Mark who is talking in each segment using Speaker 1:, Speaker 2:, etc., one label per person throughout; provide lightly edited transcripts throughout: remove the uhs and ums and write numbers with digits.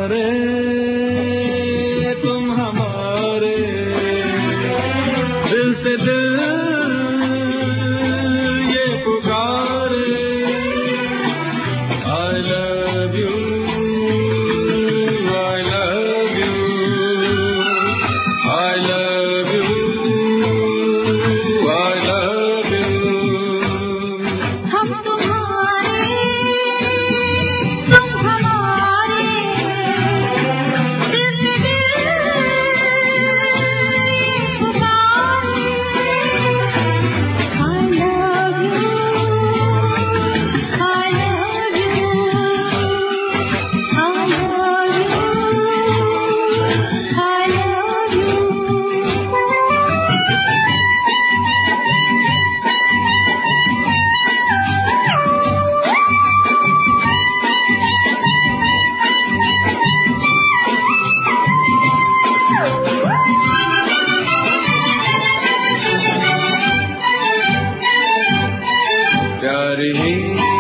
Speaker 1: हमारे तुम हमारे दिल से दिल ये पुकारे I love you I love you I love you I love you
Speaker 2: हम तुम्हारे तुम हमारे दिल से दिल पुकारे I love you I love you I love you
Speaker 1: प्यार ही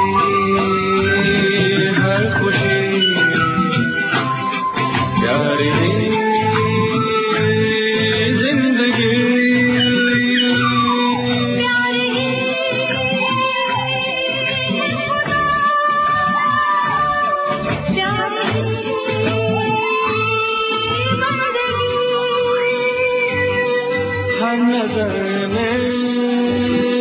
Speaker 1: हर खुशी प्यार ही जिंदगी हर नजर में